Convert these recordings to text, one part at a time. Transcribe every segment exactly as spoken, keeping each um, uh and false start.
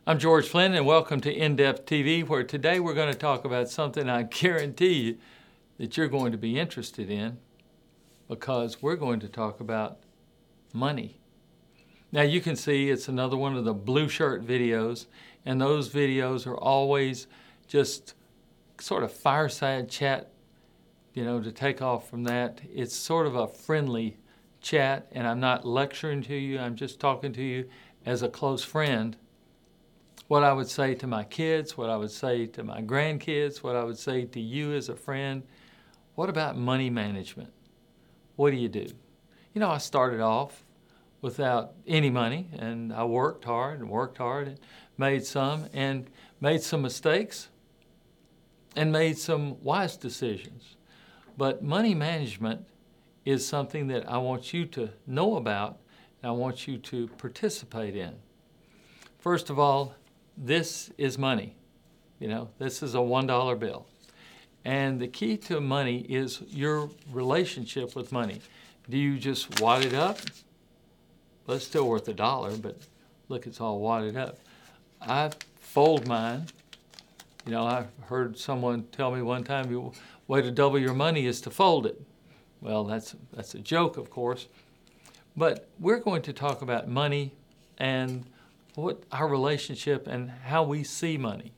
I'm George Flynn, and welcome to In-Depth T V, where today we're going to talk about something I guarantee you that you're going to be interested in, because we're going to talk about money. Now you can see it's another one of the blue shirt videos, and those videos are always just sort of fireside chat, you know, to take off from that. It's sort of a friendly chat, and I'm not lecturing to you, I'm just talking to you as a close friend. What I would say to my kids, what I would say to my grandkids, what I would say to you as a friend. What about money management? What do you do? You know, I started off without any money, and I worked hard and worked hard and made some and made some mistakes and made some wise decisions. But money management is something that I want you to know about and I want you to participate in. First of all, this is money. You know, this is a one dollar bill. And the key to money is your relationship with money. Do you just wad it up? Well, it's still worth a dollar, but look, it's all wadded up. I fold mine. You know, I heard someone tell me one time, the way to double your money is to fold it. Well, that's, that's a joke, of course. But we're going to talk about money and what our relationship and how we see money.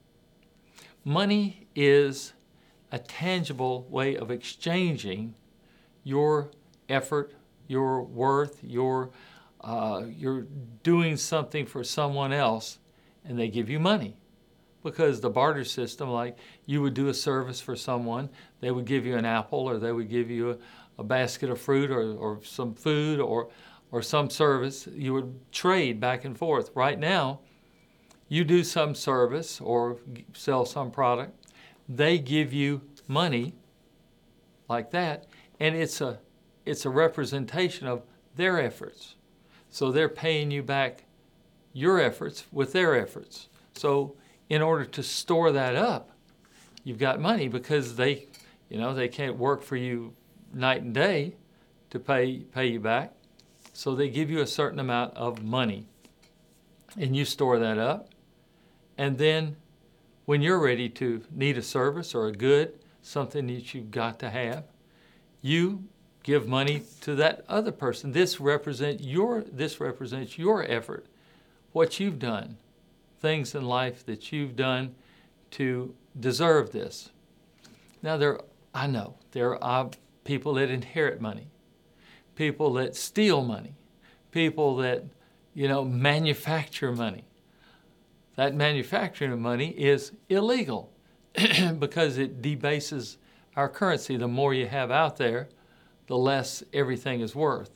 Money is a tangible way of exchanging your effort, your worth, your uh, you're doing something for someone else, and they give you money. Because the barter system, like you would do a service for someone, they would give you an apple, or they would give you a, a basket of fruit, or, or some food, or or some service. You would trade back and forth. Right now, you do some service or sell some product, they give you money like that, and it's a it's a representation of their efforts. So they're paying you back your efforts with their efforts. So in order to store that up, you've got money, because they, you know, they can't work for you night and day to pay pay you back. So they give you a certain amount of money, and you store that up. And then when you're ready to need a service or a good, something that you've got to have, you give money to that other person. This represent your this represents your effort, what you've done, things in life that you've done to deserve this. Now there, I know there are people that inherit money, people that steal money, people that, you know, manufacture money. That manufacturing of money is illegal because it debases our currency. The more you have out there, the less everything is worth.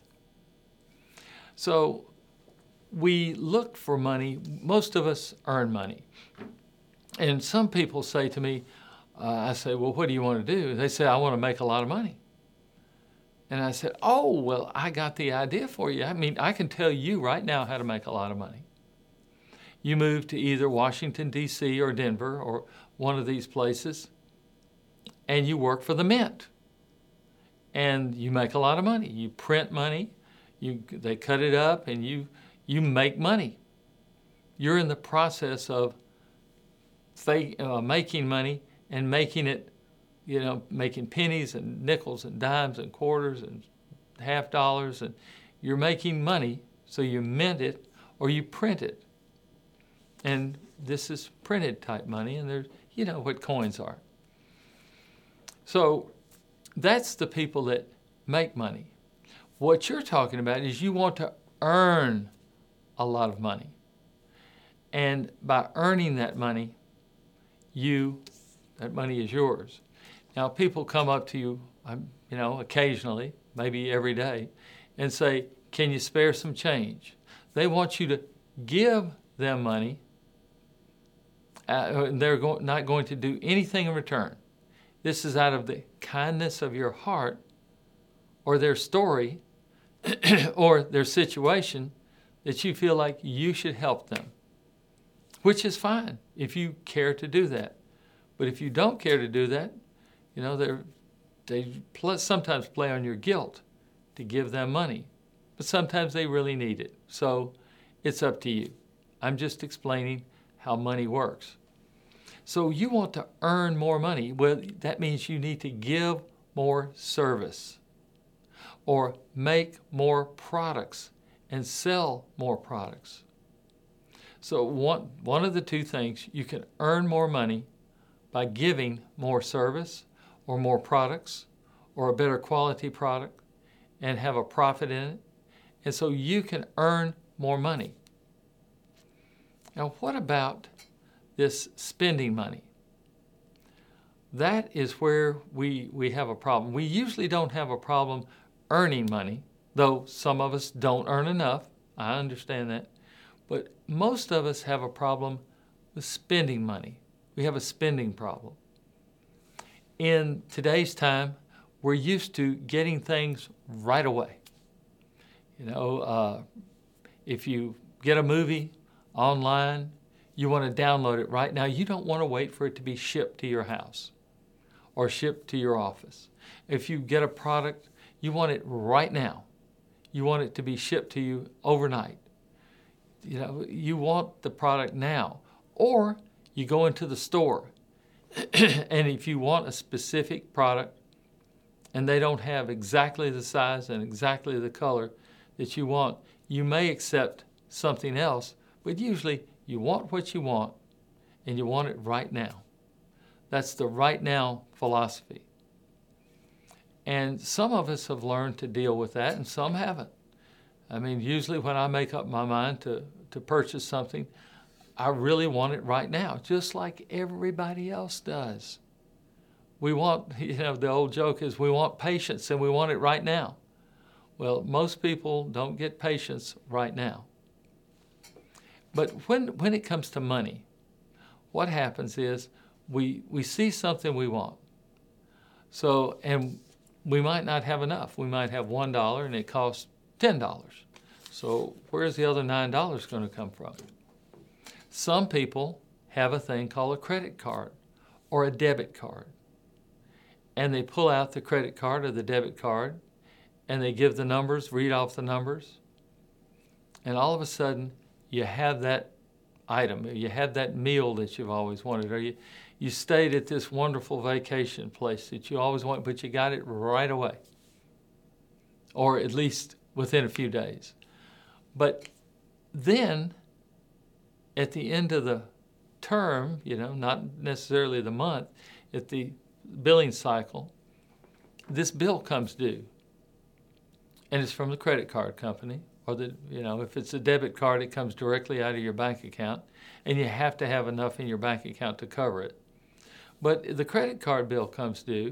So we look for money. Most of us earn money. And some people say to me, uh, I say, well, what do you want to do? They say, I want to make a lot of money. And I said, oh, well, I got the idea for you. I mean, I can tell you right now how to make a lot of money. You move to either Washington, D C or Denver or one of these places, and you work for the Mint. And you make a lot of money. You print money, you, they cut it up, and you, you make money. You're in the process of fake, uh, making money and making it, you know, making pennies and nickels and dimes and quarters and half dollars, and you're making money, so you mint it or you print it. And this is printed type money, and there's, you know what coins are. So that's the people that make money. What you're talking about is you want to earn a lot of money. And by earning that money, you, that money is yours. Now, people come up to you, you know, occasionally, maybe every day, and say, can you spare some change? They want you to give them money. Uh, they're go- not going to do anything in return. This is out of the kindness of your heart, or their story, or their situation, that you feel like you should help them, which is fine if you care to do that. But if you don't care to do that, you know, they're, they pl- sometimes play on your guilt to give them money, but sometimes they really need it. So it's up to you. I'm just explaining how money works. So you want to earn more money. Well, that means you need to give more service or make more products and sell more products. So one, one of the two things, you can earn more money by giving more service or more products or a better quality product and have a profit in it. And so you can earn more money. Now, what about this spending money? That is where we, we have a problem. We usually don't have a problem earning money, though some of us don't earn enough. I understand that. But most of us have a problem with spending money. We have a spending problem. In today's time, we're used to getting things right away. You know, uh, if you get a movie online, you want to download it right now. You don't want to wait for it to be shipped to your house or shipped to your office. If you get a product, you want it right now. You want it to be shipped to you overnight. You know, you want the product now. Or you go into the store, and if you want a specific product and they don't have exactly the size and exactly the color that you want, you may accept something else, but usually you want what you want and you want it right now. That's the right now philosophy. And some of us have learned to deal with that and some haven't. I mean, usually when I make up my mind to, to purchase something, I really want it right now, just like everybody else does. We want, you know, the old joke is we want patience and we want it right now. Well, most people don't get patience right now. But when, when it comes to money, what happens is we, we see something we want. So, and we might not have enough. We might have one dollar and it costs ten dollars. So where's the other nine dollars going to come from? Some people have a thing called a credit card or a debit card. And they pull out the credit card or the debit card and they give the numbers, read off the numbers. And all of a sudden, you have that item, you have that meal that you've always wanted, or you, you stayed at this wonderful vacation place that you always wanted, but you got it right away, or at least within a few days. But then, at the end of the term, you know, not necessarily the month, at the billing cycle, this bill comes due. And it's from the credit card company, or the, you know, if it's a debit card, it comes directly out of your bank account, and you have to have enough in your bank account to cover it. But the credit card bill comes due,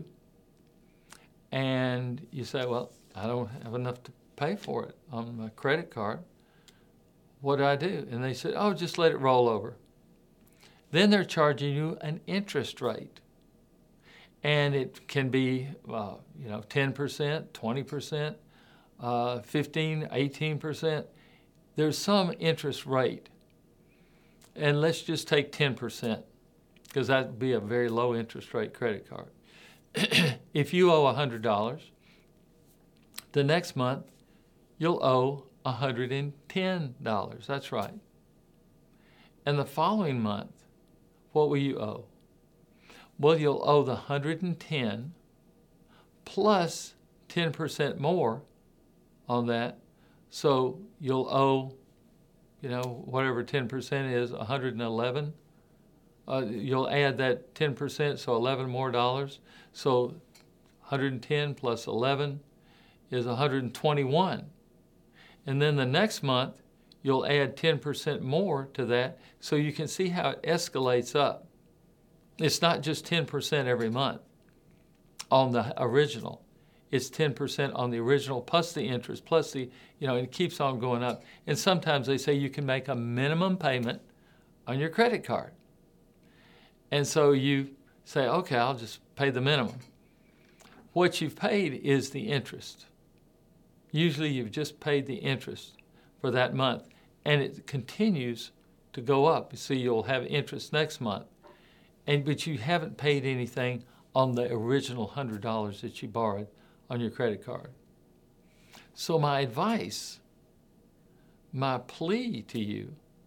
and you say, well, I don't have enough to pay for it on my credit card. What do I do? And they said, oh, just let it roll over. Then they're charging you an interest rate. And it can be, uh, you know, ten percent, twenty percent, uh, fifteen, eighteen percent. There's some interest rate. And let's just take ten percent, because that would be a very low interest rate credit card. If you owe one hundred dollars, the next month you'll owe one hundred ten dollars. That's right. And the following month, what will you owe? Well, you'll owe the one hundred ten plus ten percent more on that. So you'll owe, you know, whatever ten percent is, one hundred eleven. Uh, you'll add that ten percent, so eleven more dollars. So one hundred ten plus eleven is one hundred twenty-one. And then the next month, you'll add ten percent more to that, so you can see how it escalates up. It's not just ten percent every month on the original. It's ten percent on the original plus the interest, plus the, you know, it keeps on going up. And sometimes they say you can make a minimum payment on your credit card. And so you say, okay, I'll just pay the minimum. What you've paid is the interest. Usually you've just paid the interest for that month, and it continues to go up. So you'll have interest next month, and but you haven't paid anything on the original one hundred dollars that you borrowed on your credit card. So my advice, my plea to you,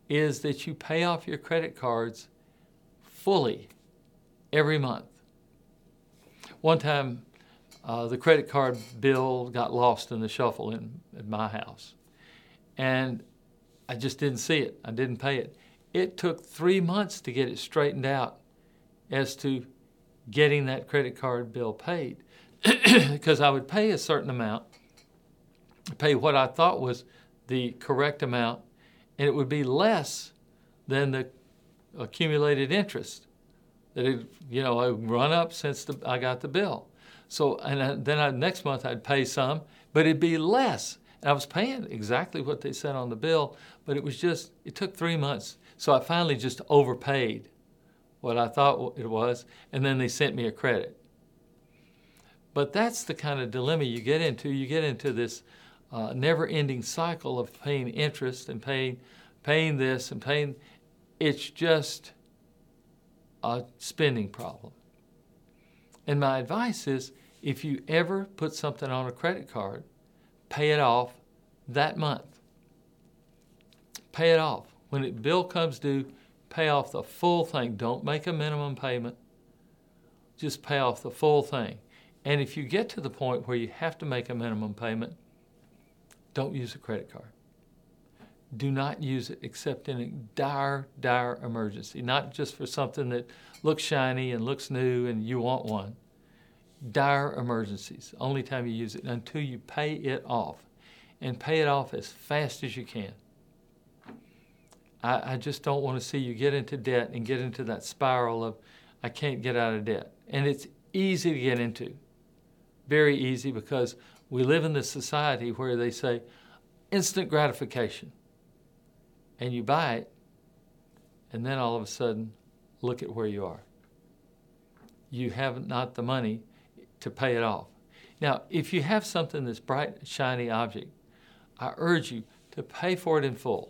is that you pay off your credit cards fully every month. One time, uh, the credit card bill got lost in the shuffle in, at my house. And I just didn't see it. I didn't pay it. It took three months to get it straightened out as to getting that credit card bill paid. Because I would pay a certain amount, pay what I thought was the correct amount, and it would be less than the accumulated interest that had, you know, I run up since the, I got the bill. So, and I, then I, next month I'd pay some, but it'd be less. And I was paying exactly what they said on the bill, but it was just, it took three months. So I finally just overpaid what I thought it was, and then they sent me a credit. But that's the kind of dilemma you get into. You get into this uh, never-ending cycle of paying interest and paying, paying this and paying. It's just a spending problem. And my advice is, if you ever put something on a credit card, pay it off that month. Pay it off. When the bill comes due, pay off the full thing. Don't make a minimum payment. Just pay off the full thing. And if you get to the point where you have to make a minimum payment, don't use a credit card. Do not use it except in a dire, dire emergency. Not just for something that looks shiny and looks new and you want one. Dire emergencies. Only time you use it until you pay it off. And pay it off as fast as you can. I, I just don't want to see you get into debt and get into that spiral of, I can't get out of debt. And it's easy to get into. Very easy, because we live in this society where they say instant gratification. And you buy it, and then all of a sudden, look at where you are. You have not the money to pay it off. Now, if you have something that's bright, shiny object, I urge you to pay for it in full.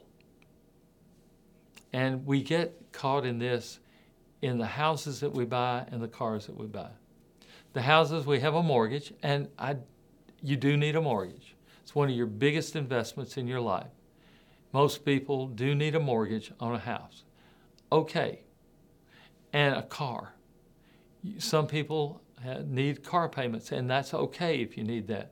And we get caught in this in the houses that we buy and the cars that we buy. The houses, we have a mortgage, and I, you do need a mortgage. It's one of your biggest investments in your life. Most people do need a mortgage on a house. Okay. And a car. Some people need car payments, and that's okay if you need that.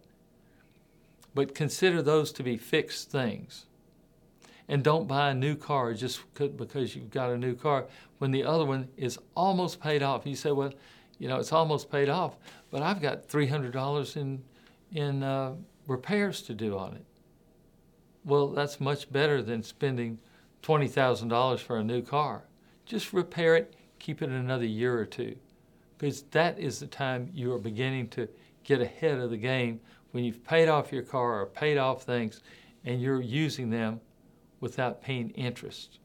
But consider those to be fixed things. And don't buy a new car just because you've got a new car when the other one is almost paid off. You say, well, you know, it's almost paid off, but I've got three hundred dollars in, in uh, repairs to do on it. Well, that's much better than spending twenty thousand dollars for a new car. Just repair it, keep it another year or two, because that is the time you are beginning to get ahead of the game, when you've paid off your car or paid off things and you're using them without paying interest.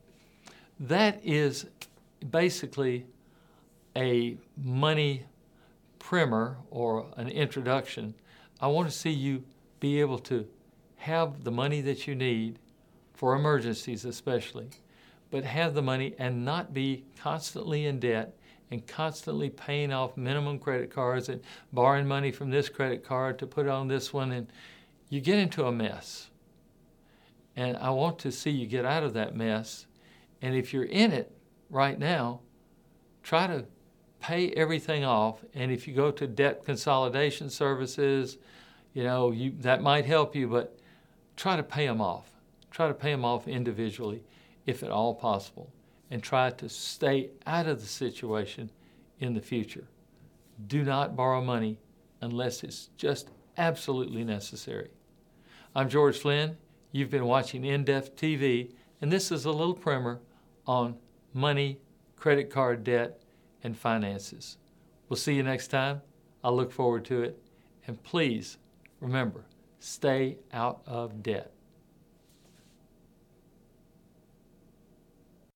That is basically a money primer or an introduction. I want to see you be able to have the money that you need for emergencies especially, but have the money and not be constantly in debt and constantly paying off minimum credit cards and borrowing money from this credit card to put on this one, and you get into a mess. And I want to see you get out of that mess. And if you're in it right now, try to pay everything off. And if you go to debt consolidation services, you know, you, that might help you, but try to pay them off. Try to pay them off individually, if at all possible, and try to stay out of the situation in the future. Do not borrow money unless it's just absolutely necessary. I'm George Flynn. You've been watching In-Depth T V, and this is a little primer on money, credit card debt, and finances. We'll see you next time. I look forward to it. And please, remember, stay out of debt.